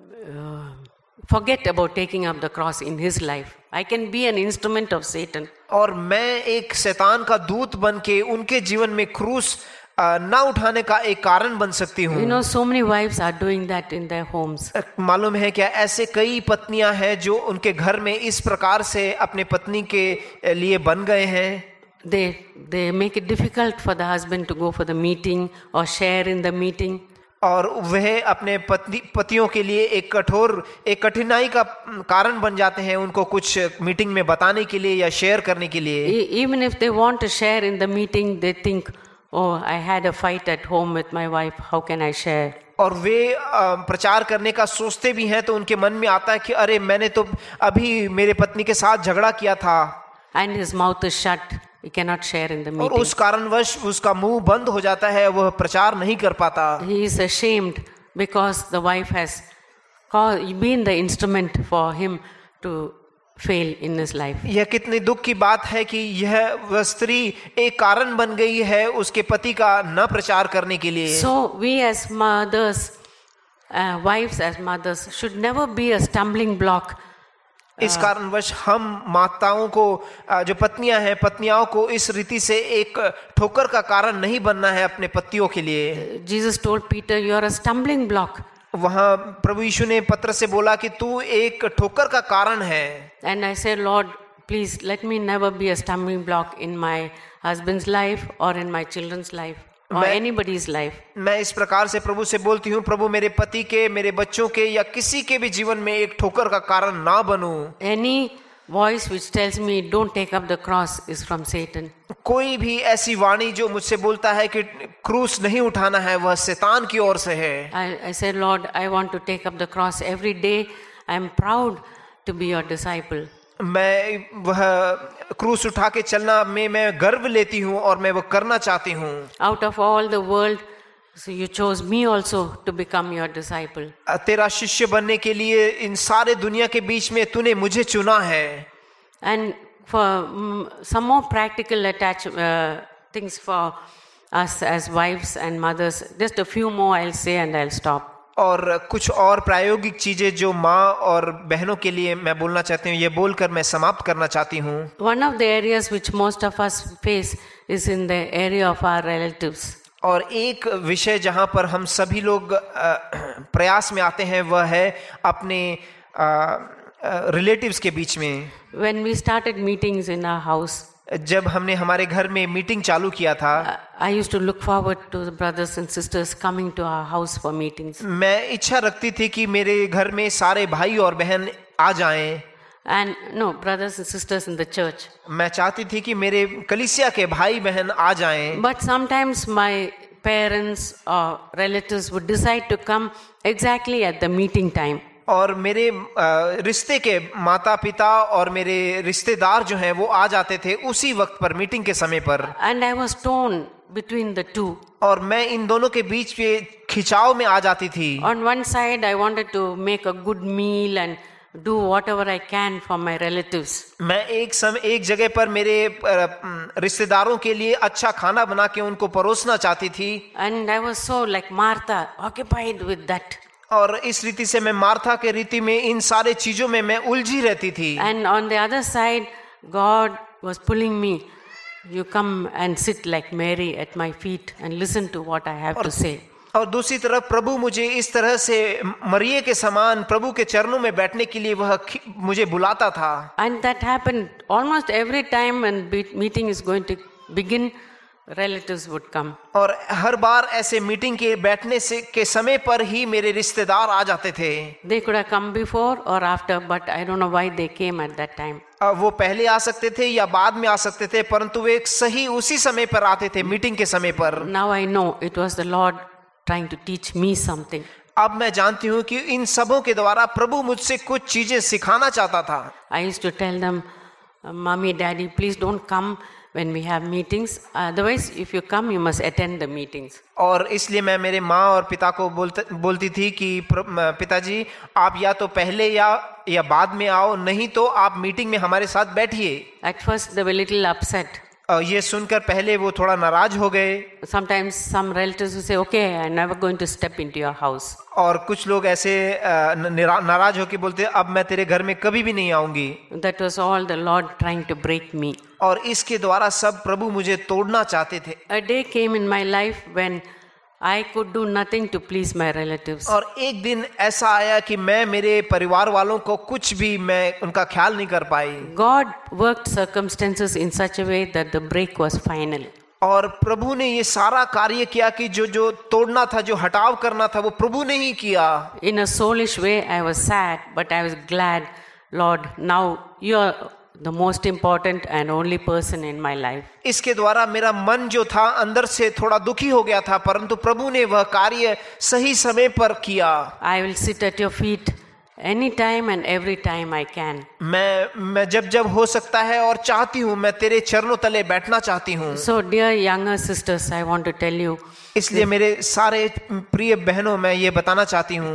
uh, forget about taking up the cross in his life. I can be an instrument of Satan. और मैं एक शैतान का दूत बन के उनके जीवन में क्रूस अ, ना उठाने का एक कारण बन सकती हूँ। You know, so many wives are doing that in their homes. मालूम है क्या, ऐसे कई पत्नियां हैं जो उनके घर में इस प्रकार से अपने पत्नी के लिए बन गए हैं। They they make it difficult for the husband to go for the meeting or share in the meeting. और वह अपने पति पतियों के लिए एक कठोर एक कठिनाई का कारण बन जाते हैं, उनको कुछ मीटिंग में बताने के लिए या शेयर करने के लिए। E- Even if they want to share in the meeting, they think, "Oh, I had a fight at home with my wife. How can I share?" और वे अ, प्रचार करने का सोचते भी हैं तो उनके मन में आता है कि अरे मैंने तो अभी मेरे पत्नी के साथ झगड़ा किया था। And his mouth is shut. He cannot share in the और meeting. उस कारणवश उसका मुंह बंद हो जाता है, वह प्रचार नहीं कर पाता। He is ashamed because the wife has caused, been the instrument for him to fail in his life. यह कितनी दुख की बात है कि यह वह स्त्री एक कारण बन गई है उसके पति का न प्रचार करने के लिए। So we as mothers, uh, wives as mothers, should never be a stumbling block. इस कारणवश हम माताओं को अ, जो पत्नियां हैं पत्नियों को इस रीति से एक ठोकर का कारण नहीं बनना है अपने पतियों के लिए। Jesus told Peter, "You are a stumbling block." वहां प्रभु यीशु ने पत्रस से बोला कि तू एक ठोकर का कारण है। And I said, "Lord, please let me never be a stumbling block in my husband's life or in my children's life or मैं- anybody's life." मैं इस प्रकार से प्रभु से बोलती हूँ, प्रभु मेरे पति के, मेरे बच्चों के या किसी के भी जीवन में एक ठोकर का कारण ना बनूं। Any voice which tells me don't take up the cross is from Satan. कोई भी ऐसी वाणी जो मुझसे बोलता है कि क्रूस नहीं उठाना है, वह शैतान की ओर से है। I, I said, "Lord, I want to take up the cross every day. I am proud to be your disciple." मैं वह क्रूस उठा के चलना में मैं गर्व लेती हूँ और मैं वो करना चाहती हूँ। Out of all the world, so you chose me also to become your disciple. तेरा शिष्य बनने के लिए इन सारे दुनिया के बीच में तूने मुझे चुना है। And for mm, some more practical attach uh, things for us as wives and mothers, just a few more I'll say and I'll stop. और कुछ और प्रायोगिक चीजें जो माँ और बहनों के लिए मैं बोलना चाहती हूँ, ये बोलकर मैं समाप्त करना चाहती हूँ। One of the areas which most of us face is in the area of our relatives. और एक विषय जहाँ पर हम सभी लोग अ, प्रयास में आते हैं वह है अपने रिलेटिव्स के बीच में। When we started meetings in our house, जब हमने हमारे घर में मीटिंग चालू किया था, I used to look forward to the brothers and sisters coming to our house for meetings. मैं इच्छा रखती थी कि मेरे घर में सारे भाई और बहन आ जाएं। And no, brothers and sisters in the church. मैं चाहती थी कि मेरे कलीसिया के भाई बहन आ जाएं। But sometimes my parents or relatives would decide to come exactly at the meeting time. और मेरे अ, रिश्ते के माता पिता और मेरे रिश्तेदार जो हैं वो आ जाते थे उसी वक्त पर, मीटिंग के समय पर, And I was torn between the two. और मैं इन दोनों के बीच में खिंचाव में आ जाती थी। On one side, I wanted to make a good meal and do whatever I can for my relatives. मैं एक समय एक जगह पर मेरे अ, रिश्तेदारों के लिए अच्छा खाना बना के उनको परोसना चाहती थी, And I was so like Martha, occupied with that. और इस रीति से मैं मार्था के रीति में इन सारे चीजों में मैं उलझी रहती थी। And on the other side, God was pulling me. You come and sit like Mary at my feet and listen to what I have to say. और दूसरी तरफ प्रभु मुझे इस तरह से मरिये के समान प्रभु के चरणों में बैठने के लिए वह खि- मुझे बुलाता था। And that happened almost every time when be- meeting is going to begin, relatives would come. और हर बार ऐसे मीटिंग के बैठने से के समय पर ही मेरे रिश्तेदार आ जाते थे। They could have come before or after, but I don't know why they came at that time. अब वो पहले आ सकते थे या बाद में आ सकते थे, परंतु वे सही उसी समय पर आते थे, मीटिंग के समय पर। Now I know it was the Lord trying to teach me something. अब मैं जानती हूँ कि इन सबों के द्वारा प्रभु मुझसे कुछ चीजें सिखाना चाहता था। I used to tell them, Mommy, Daddy, please don't come when we have meetings. Otherwise, if you come, you must attend the meetings. और इसलिए मैं मेरे माँ और पिता को बोलते बोलती थी कि प्र- पिताजी आप या तो पहले या या बाद में आओ, नहीं तो आप मीटिंग में हमारे साथ बैठिए। At first, they were little upset. और ये सुनकर पहले वो थोड़ा नाराज हो गए, Sometimes some relatives will say, okay, I'm never going to step into your house. और कुछ लोग ऐसे अ, निरा- नाराज होकर बोलते अब मैं तेरे घर में कभी भी नहीं आऊंगी। That was all the Lord trying to break me. और इसके द्वारा सब प्रभु मुझे तोड़ना चाहते थे। A day came in my life when I could do nothing to please my relatives. और एक दिन ऐसा आया कि मैं मेरे परिवार वालों को कुछ भी मैं उनका ख्याल नहीं कर पाई। God worked circumstances in such a way that the break was final. और प्रभु ने ये सारा कार्य किया कि जो जो तोड़ना था, जो हटाव करना था, वो प्रभु ने ही किया। In a soulish way, I was sad, but I was glad, Lord, now you are the most important and only person in my life. इसके द्वारा मेरा मन जो था अंदर से थोड़ा दुखी हो गया था, परंतु प्रभु ने वह कार्य सही समय पर किया। I will sit at your feet anytime and every time I can. मैं मैं जब जब हो सकता है और चाहती हूँ, मैं तेरे चरणों तले बैठना चाहती हूँ। So, dear younger sisters, I want to tell you, इसलिए मेरे सारे प्रिय बहनों, मैं ये बताना चाहती हूँ,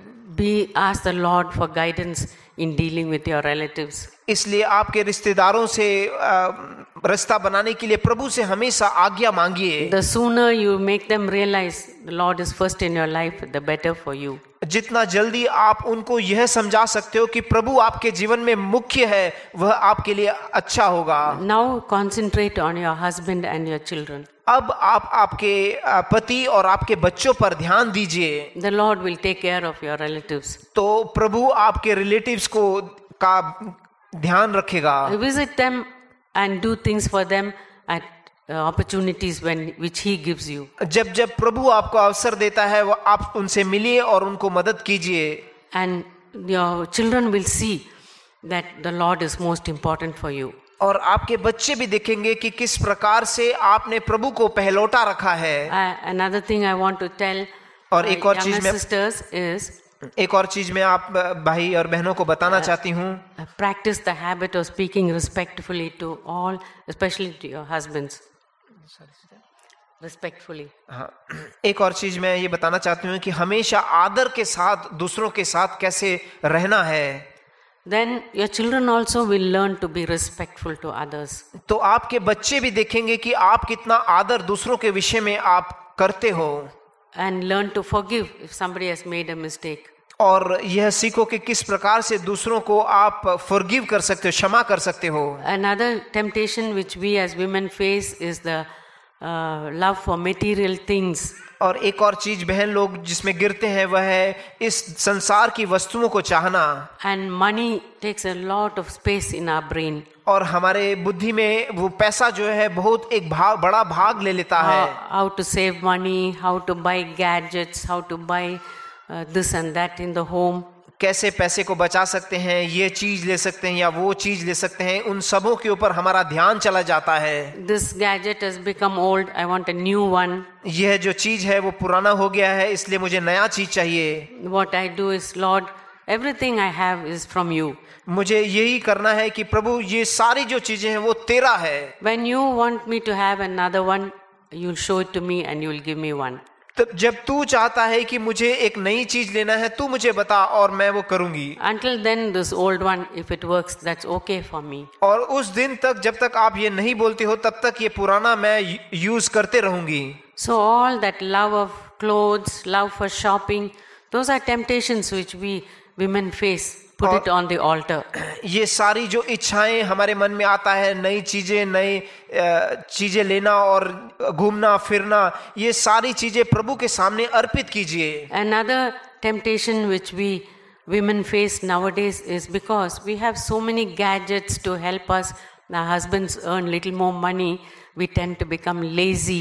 be ask the Lord for guidance in dealing with your relatives. इसलिए आपके रिश्तेदारों से अ, रास्ता बनाने के लिए प्रभु से हमेशा आज्ञा मांगिए। The sooner you make them realize the Lord is first in your life, the better for you. जितना जल्दी आप उनको यह समझा सकते हो कि प्रभु आपके जीवन में मुख्य है, वह आपके लिए अच्छा होगा। Now concentrate on your husband and your children. अब आप आपके अ, पति और आपके बच्चों पर ध्यान दीजिए, The Lord will take care of your relatives. तो प्रभु आपके रिलेटिव्स को का ध्यान रखेगा। Visit them and do things for them at uh, opportunities when which He gives you. जब जब प्रभु आपको अवसर देता है, वह आप उनसे मिलिए और उनको मदद कीजिए। And your children will see that the Lord is most important for you. और आपके बच्चे भी देखेंगे कि किस प्रकार से आपने प्रभु को पहलौटा रखा है। Uh, another thing I want to tell और my एक और younger चीज मैं sisters is एक और चीज मैं आप भाई और बहनों को बताना चाहती हूँ, uh, practice the habit of speaking respectfully to all, especially to your husbands. Respectfully. हाँ, एक और चीज मैं ये बताना चाहती हूँ कि हमेशा आदर के साथ दूसरों के साथ कैसे रहना है। Then your children also will learn to be respectful to others. तो आपके बच्चे भी देखेंगे कि आप कितना आदर दूसरों के विषय में आप करते हो, And learn to forgive if somebody has made a mistake. और यह सीखो कि किस प्रकार से दूसरों को आप फॉरगिव कर सकते हो, क्षमा कर सकते हो। Another temptation which we as women face is the uh, love for material things. और एक और चीज बहन लोग जिसमें गिरते हैं वह है इस संसार की वस्तुओं को चाहना। And money takes a lot of space in our brain. और हमारे बुद्धि में वो पैसा जो है बहुत एक भाग बड़ा भाग ले लेता है। How, how to save money, how to buy gadgets, how to buy uh, this and that in the home. कैसे पैसे को बचा सकते हैं, ये चीज ले सकते हैं या वो चीज ले सकते हैं, उन सबों के ऊपर हमारा ध्यान चला जाता है। This gadget has become old, I want a new one. यह जो चीज है वो पुराना हो गया है, इसलिए मुझे नया चीज चाहिए। What I do is, Lord, everything I have is from you. मुझे यही करना है कि प्रभु ये सारी जो चीजें हैं वो तेरा है. When you want me to have another one, you'll show it to me and you'll give me one. तब जब तू चाहता है कि मुझे एक नई चीज लेना है, तू मुझे बता और मैं वो करूंगी. Until then, this old one, if it works, that's okay for me. और उस दिन तक जब तक आप ये नहीं बोलते हो तब तक ये पुराना मैं यूज करते रहूंगी. So all that love of clothes, love for shopping, those are temptations which we women face. Put it on the altar. ये सारी जो इच्छाएं हमारे मन में आता है, नई चीजें, नई चीजें लेना और घूमना फिरना, ये सारी चीजें प्रभु के सामने अर्पित कीजिए. Another temptation which we women face nowadays is because we have so many gadgets to help us. Our husbands earn little more money. We tend to become lazy.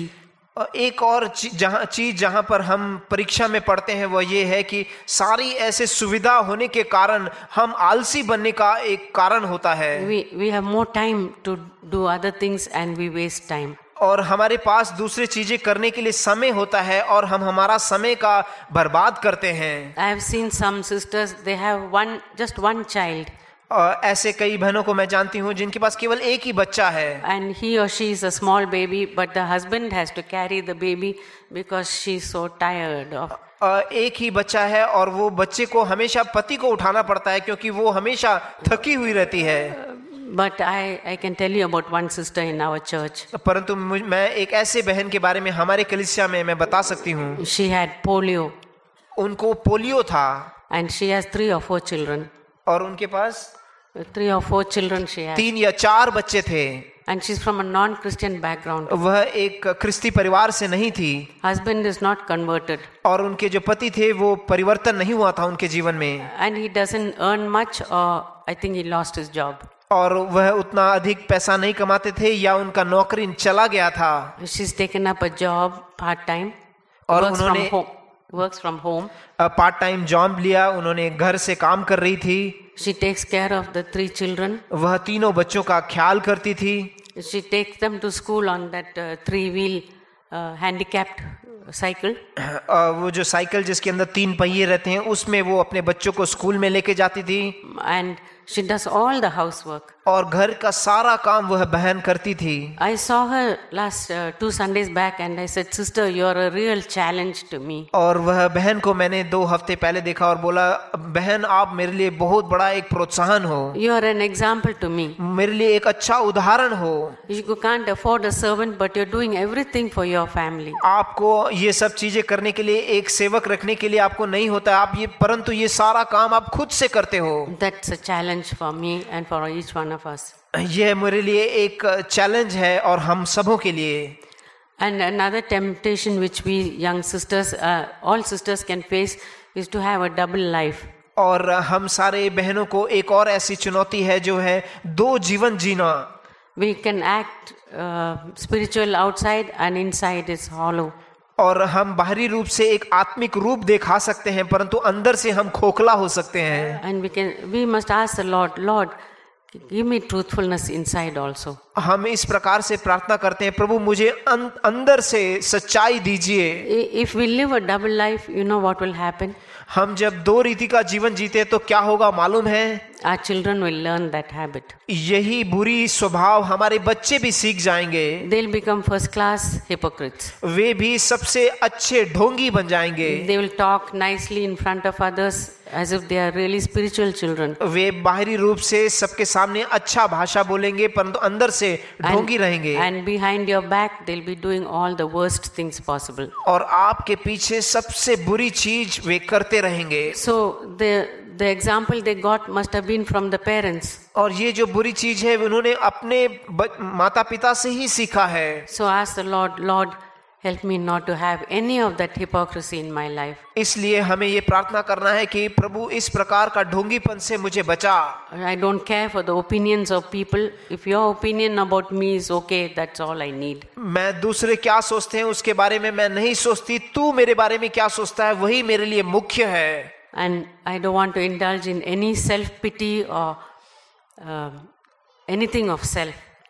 एक और जहां चीज जहां पर हम परीक्षा में पढ़ते हैं वो ये है कि सारी ऐसे सुविधा होने के कारण हम आलसी बनने का एक कारण होता है. We we have more time to do other things and we waste time. और हमारे पास दूसरी चीजें करने के लिए समय होता है और हम हमारा समय का बर्बाद करते हैं. I have seen some sisters, they have one just one child. ऐसे कई बहनों को मैं जानती हूँ जिनके पास केवल एक ही बच्चा है. And he or she is a small baby, but the husband has to carry the baby because she is so tired of. एक ही बच्चा है और वो बच्चे को हमेशा पति को उठाना पड़ता है क्योंकि वो हमेशा थकी हुई रहती है. But I I can tell you about one sister in our church. परंतु मैं एक ऐसे बहन के बारे में हमारे कलीसिया में मैं बता सकती हूँ. She had polio. उनको पोलियो था. And she has three or four children. और उनके पास three or four children she has. तीन या चार बच्चे थे. And she's from a non-Christian background. वह एक ख्रिस्ती परिवार से नहीं थी. Husband is not converted. और उनके जो पति थे वो परिवर्तन नहीं हुआ था उनके जीवन में. And he doesn't earn much, or I think he lost his job. और वह उतना अधिक पैसा नहीं कमाते थे या उनका नौकरी चला गया था. She's taken up a job part time. और works उन्होंने from home, works from home. Part time job लिया. उन्होंने घर से काम कर रही थी. She takes care of the three children. वह तीनों बच्चों का ख्याल करती थी. She takes them to school on that uh, three wheel uh, handicapped cycle. uh, वो जो साइकिल जिसके अंदर तीन पहिए रहते हैं उसमें वो अपने बच्चों को स्कूल में लेके जाती थी. And she does all the housework. और घर का सारा काम वह बहन करती थी. I saw her last uh, two Sundays back and I said, sister, you are a real challenge to me. और वह बहन को मैंने दो हफ्ते पहले देखा और बोला, बहन आप मेरे लिए बहुत बड़ा एक प्रोत्साहन हो. You are an example to me. मेरे लिए एक अच्छा उदाहरण हो. You can't afford a servant, but you're doing everything for your family. आपको ये सब चीजें करने के लिए एक सेवक रखने के लिए आपको नहीं होता आप ये, परंतु ये सारा काम आप खुद से करते हो. That's a challenge for me and for each one of us. यह मेरे लिए एक चैलेंज है और हम सबों के लिए. And another temptation which we young sisters, uh, all sisters can face is to have a double life. और हम सारे बहनों को एक और ऐसी चुनौती है जो है दो जीवन जीना. We can act uh, spiritual outside and inside is hollow. और हम बाहरी रूप से एक आत्मिक रूप दिखा सकते हैं परंतु अंदर से हम खोखला हो सकते हैं. And we can, we must ask the Lord, Lord, give me truthfulness inside also. हम इस प्रकार से प्रार्थना करते हैं, प्रभु मुझे अं, अंदर से सच्चाई दीजिए. If we live a double life, you know what will happen? हम जब दो रीति का जीवन जीते तो क्या होगा मालूम है? Our children will learn that habit. यही बुरी स्वभाव हमारे बच्चे भी सीख जाएंगे. They'll become first class hypocrites. वे भी सबसे अच्छे ढोंगी बन जाएंगे. They will talk nicely in front of others as if they are really spiritual children. वे बाहरी रूप से सबके सामने अच्छा भाषा बोलेंगे परंतु अंदर से ढोंगी रहेंगे. And behind your back they'll be doing all the worst things possible. और आपके पीछे सबसे बुरी चीज वे करते रहेंगे. So the the example they got must have been from the parents. और ये जो बुरी चीज है उन्होंने अपने माता पिता से ही सीखा है. So ask the Lord, Lord, help me not to have any of that hypocrisy in my life. इसलिए हमें ये प्रार्थना करना है कि प्रभु इस प्रकार का ढोंगीपन से मुझे बचा. I don't care for the opinions of people. If your opinion about me is okay, that's all I need. मैं दूसरे क्या सोचते हैं उसके बारे में मैं नहीं सोचती. तू मेरे बारे में क्या सोचता है वही मेरे लिए मुख्य है. And I don't want to indulge in any self pity or uh, anything of self.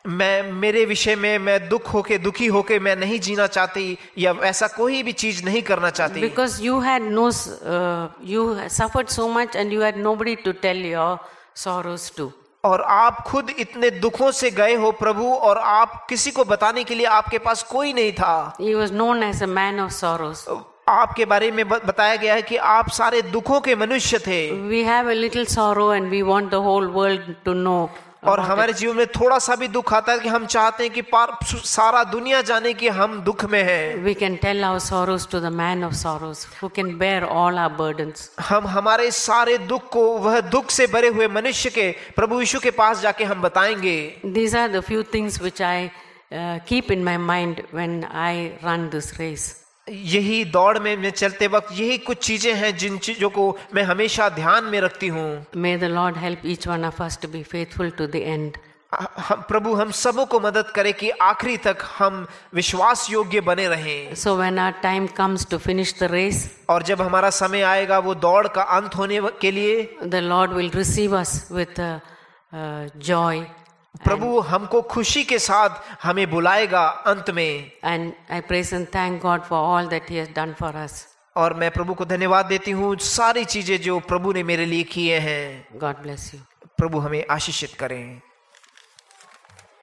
मैं मेरे विषय में मैं दुख होके दुखी होके मैं नहीं जीना चाहती या ऐसा कोई भी चीज नहीं करना चाहती, Because you had no, uh, you suffered so much and you had nobody to tell your sorrows to. और आप खुद इतने दुखों से गए हो प्रभु, और आप किसी को बताने के लिए आपके पास कोई नहीं था। He was known as a man of sorrows. आपके बारे में ब- बताया गया है कि आप सारे दुखों के मनुष्य थे, We have a little sorrow and we want the whole world to know. और about हमारे it. जीवन में थोड़ा सा भी दुख आता है कि हम चाहते हैं कि पार- सारा दुनिया जाने कि हम दुख में हैं। We can tell our sorrows to the man of sorrows who can bear all our burdens. हम हमारे सारे दुख को वह दुख से भरे हुए मनुष्य के प्रभु यीशु के पास जाके हम बताएंगे। These are the few things which I uh, keep in my mind when I run this race. यही दौड़ में मैं चलते वक्त यही कुछ चीजें हैं जिन चीजों को मैं हमेशा ध्यान में रखती हूँ। May the Lord help each one of us to be faithful to the end. हम प्रभु हम सबों को मदद करे कि आखिरी तक हम विश्वास योग्य बने रहें, So when our time comes to finish the race, और जब हमारा समय आएगा वो दौड़ का अंत होने के लिए, the Lord will receive us with uh, uh, joy. प्रभु हमको खुशी के साथ हमें बुलाएगा अंत में। And I praise and thank God for all that He has done for us. और मैं प्रभु को धन्यवाद देती हूँ सारी चीजें जो प्रभु ने मेरे लिए किए हैं। God bless you. प्रभु हमें आशीषित करें।